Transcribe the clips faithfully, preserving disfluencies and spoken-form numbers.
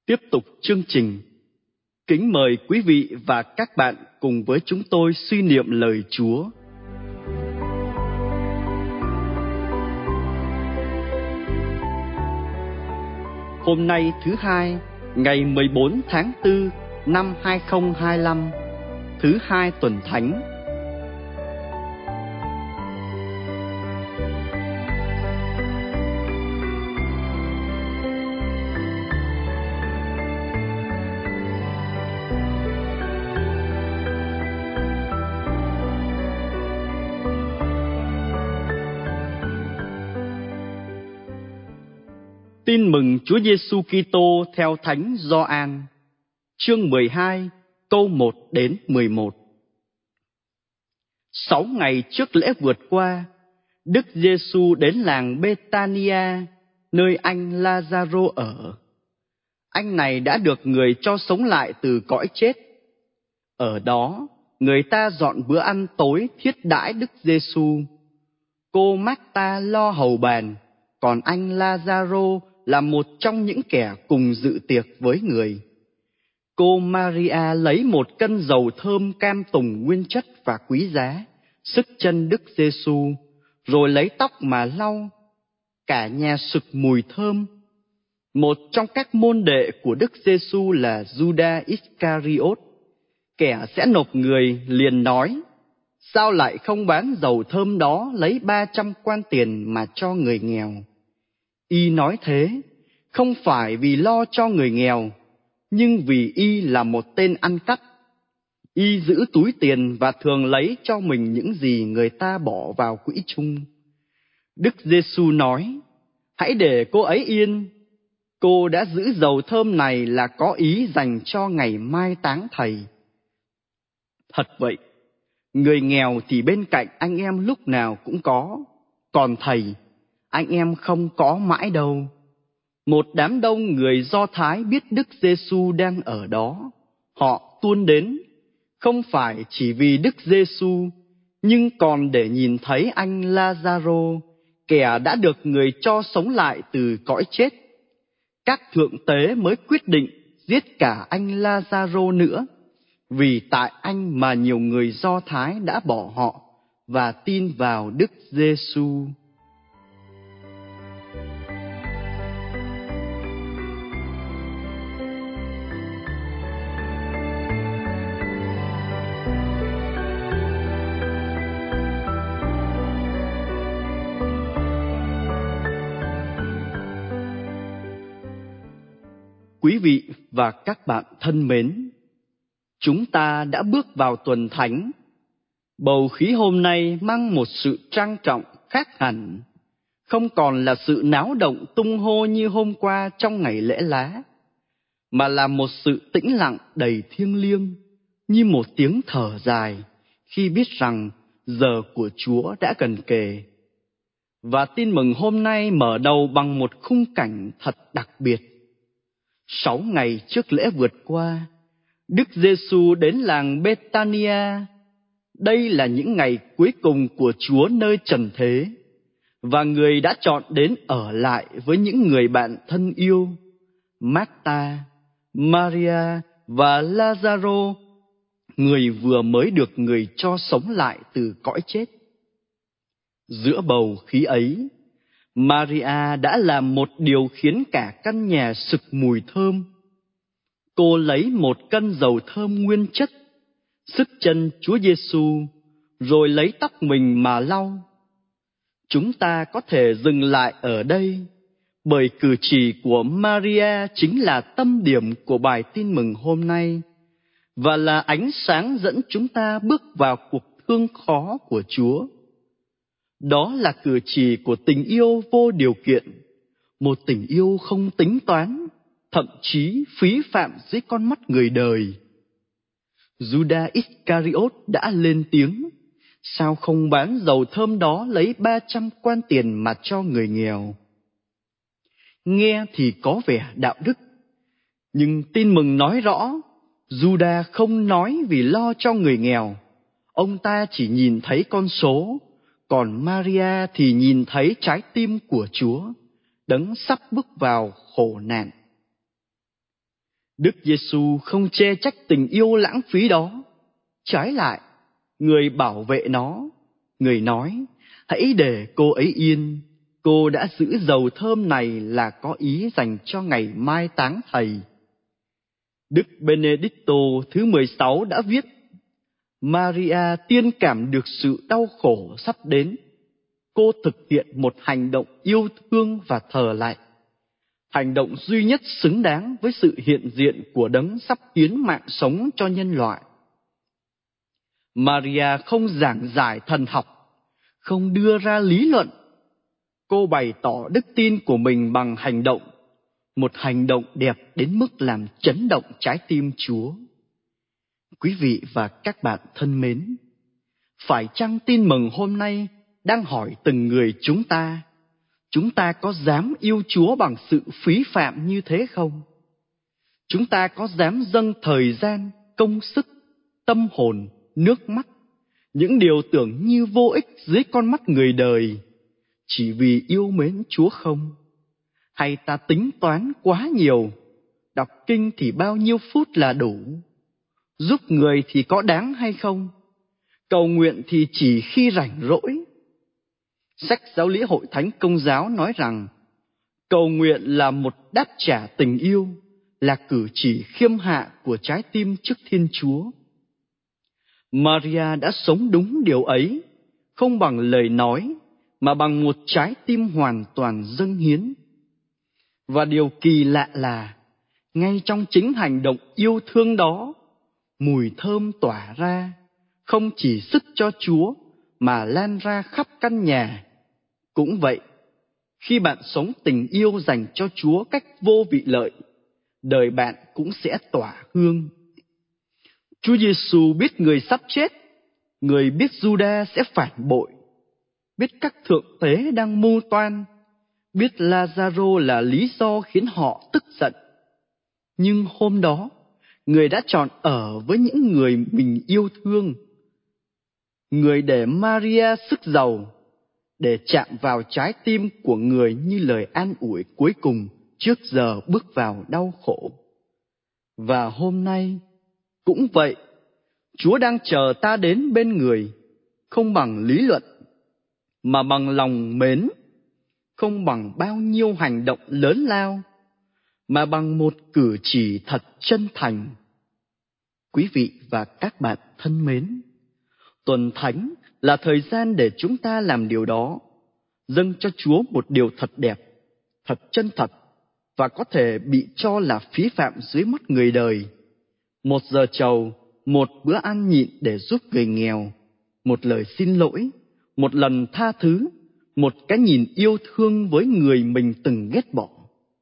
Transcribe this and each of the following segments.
Tiếp tục chương trình, kính mời quý vị và các bạn cùng với chúng tôi suy niệm lời Chúa. Hôm nay thứ hai, ngày mười bốn tháng tư năm hai nghìn không trăm hai mươi lăm, thứ hai tuần thánh. Tin mừng Chúa Giêsu Kitô theo Thánh Gioan, chương mười hai, câu một đến mười một. Sáu ngày trước lễ vượt qua, Đức Giêsu đến làng Bethania, nơi anh Lazaro ở. Anh này đã được người cho sống lại từ cõi chết. Ở đó, người ta dọn bữa ăn tối thiết đãi Đức Giêsu. Cô Mác-ta lo hầu bàn, còn anh Lazaro là một trong những kẻ cùng dự tiệc với người. Cô Maria lấy một cân dầu thơm cam tùng nguyên chất và quý giá, xức chân Đức Giêsu, rồi lấy tóc mà lau. Cả nhà sực mùi thơm. Một trong các môn đệ của Đức Giêsu là Judas Iscariot, kẻ sẽ nộp người, liền nói: sao lại không bán dầu thơm đó lấy ba trăm quan tiền mà cho người nghèo? Y nói thế không phải vì lo cho người nghèo, nhưng vì y là một tên ăn cắp. Y giữ túi tiền và thường lấy cho mình những gì người ta bỏ vào quỹ chung. Đức Giêsu nói: hãy để cô ấy yên. Cô đã giữ dầu thơm này là có ý dành cho ngày mai táng thầy. Thật vậy, người nghèo thì bên cạnh anh em lúc nào cũng có, còn thầy, anh em không có mãi đâu. Một đám đông người Do Thái biết Đức Giêsu đang ở đó. Họ tuôn đến, không phải chỉ vì Đức Giêsu, nhưng còn để nhìn thấy anh Lazaro, kẻ đã được người cho sống lại từ cõi chết. Các thượng tế mới quyết định giết cả anh Lazaro nữa, vì tại anh mà nhiều người Do Thái đã bỏ họ và tin vào Đức Giêsu. Quý vị và các bạn thân mến, chúng ta đã bước vào tuần thánh. Bầu khí hôm nay mang một sự trang trọng khác hẳn, không còn là sự náo động tung hô như hôm qua trong ngày lễ lá, mà là một sự tĩnh lặng đầy thiêng liêng, như một tiếng thở dài khi biết rằng giờ của Chúa đã gần kề. Và tin mừng hôm nay mở đầu bằng một khung cảnh thật đặc biệt. Sáu ngày trước lễ vượt qua, Đức Giêsu đến làng Bethania. Đây là những ngày cuối cùng của Chúa nơi trần thế, và người đã chọn đến ở lại với những người bạn thân yêu, Mác-ta, Maria và Lazaro, người vừa mới được người cho sống lại từ cõi chết. Giữa bầu khí ấy, Maria đã làm một điều khiến cả căn nhà sực mùi thơm. Cô lấy một cân dầu thơm nguyên chất, xức chân Chúa Giêsu, rồi lấy tóc mình mà lau. Chúng ta có thể dừng lại ở đây, bởi cử chỉ của Maria chính là tâm điểm của bài tin mừng hôm nay, và là ánh sáng dẫn chúng ta bước vào cuộc thương khó của Chúa. Đó là cử chỉ của tình yêu vô điều kiện, một tình yêu không tính toán, thậm chí phí phạm dưới con mắt người đời. Judas Iscariot đã lên tiếng: sao không bán dầu thơm đó lấy ba trăm quan tiền mà cho người nghèo? Nghe thì có vẻ đạo đức, nhưng tin mừng nói rõ, Judas không nói vì lo cho người nghèo. Ông ta chỉ nhìn thấy con số, còn Maria thì nhìn thấy trái tim của Chúa, đấng sắp bước vào khổ nạn. Đức Giêsu không chê trách tình yêu lãng phí đó. Trái lại, người bảo vệ nó. Người nói, hãy để cô ấy yên. Cô đã giữ dầu thơm này là có ý dành cho ngày mai táng thầy. Đức Benedicto thứ mười sáu đã viết, Maria tiên cảm được sự đau khổ sắp đến. Cô thực hiện một hành động yêu thương và thờ lạy. Hành động duy nhất xứng đáng với sự hiện diện của đấng sắp hiến mạng sống cho nhân loại. Maria không giảng giải thần học, không đưa ra lý luận. Cô bày tỏ đức tin của mình bằng hành động, một hành động đẹp đến mức làm chấn động trái tim Chúa. Quý vị và các bạn thân mến, phải chăng tin mừng hôm nay đang hỏi từng người chúng ta, chúng ta có dám yêu Chúa bằng sự phí phạm như thế không? Chúng ta có dám dâng thời gian, công sức, tâm hồn, nước mắt, những điều tưởng như vô ích dưới con mắt người đời, chỉ vì yêu mến Chúa không? Hay ta tính toán quá nhiều, đọc kinh thì bao nhiêu phút là đủ, giúp người thì có đáng hay không, cầu nguyện thì chỉ khi rảnh rỗi? Sách Giáo lý Hội Thánh Công giáo nói rằng, cầu nguyện là một đáp trả tình yêu, là cử chỉ khiêm hạ của trái tim trước Thiên Chúa. Maria đã sống đúng điều ấy, không bằng lời nói, mà bằng một trái tim hoàn toàn dâng hiến. Và điều kỳ lạ là, ngay trong chính hành động yêu thương đó, mùi thơm tỏa ra, không chỉ sức cho Chúa, mà lan ra khắp căn nhà. Cũng vậy, khi bạn sống tình yêu dành cho Chúa cách vô vị lợi, đời bạn cũng sẽ tỏa hương. Chúa Giêsu biết người sắp chết, người biết Giuđa sẽ phản bội, biết các thượng tế đang mưu toan, biết Lazaro là lý do khiến họ tức giận. Nhưng hôm đó, người đã chọn ở với những người mình yêu thương. Người để Maria sức giàu, để chạm vào trái tim của người như lời an ủi cuối cùng trước giờ bước vào đau khổ. Và hôm nay, cũng vậy, Chúa đang chờ ta đến bên người, không bằng lý luận, mà bằng lòng mến, không bằng bao nhiêu hành động lớn lao, mà bằng một cử chỉ thật chân thành. Quý vị và các bạn thân mến, tuần thánh là thời gian để chúng ta làm điều đó, dâng cho Chúa một điều thật đẹp, thật chân thật, và có thể bị cho là phí phạm dưới mắt người đời. Một giờ trầu, một bữa ăn nhịn để giúp người nghèo, một lời xin lỗi, một lần tha thứ, một cái nhìn yêu thương với người mình từng ghét bỏ.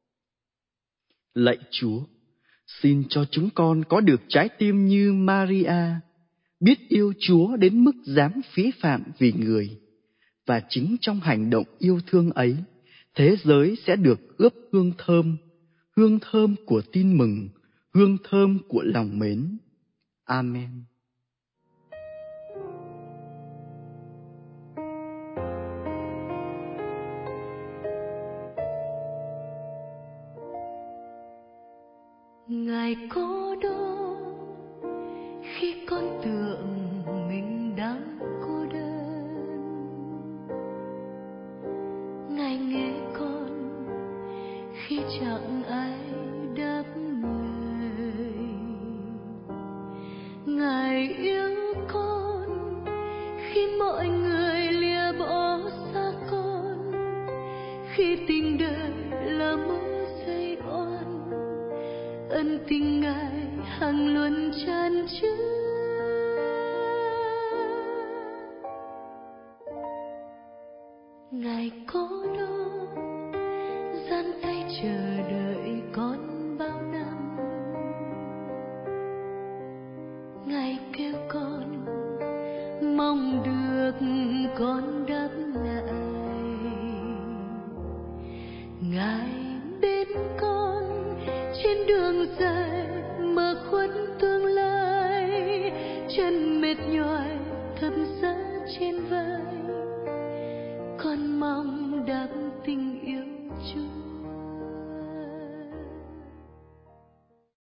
Lạy Chúa, xin cho chúng con có được trái tim như Maria, biết yêu Chúa đến mức dám phí phạm vì người. Và chính trong hành động yêu thương ấy, thế giới sẽ được ướp hương thơm, hương thơm của tin mừng, hương thơm của lòng mến. Amen. Ngài cô đơn khi con tưởng mình đang cô đơn, Ngài nghe con khi chẳng ai đáp lời, Ngài yêu con khi mọi người lìa bỏ xa con, khi tình đời là mớ dây oan, ân tình Ngài hằng luôn tràn chứa. Ngài có đó giang tay chờ đợi con bao năm, Ngài kêu con mong được con đáp lại, Ngài bên con trên đường dài mở khuất tương lai, chân mệt nhòi thấm giá trên vai, con mong đáp tình yêu Chúa.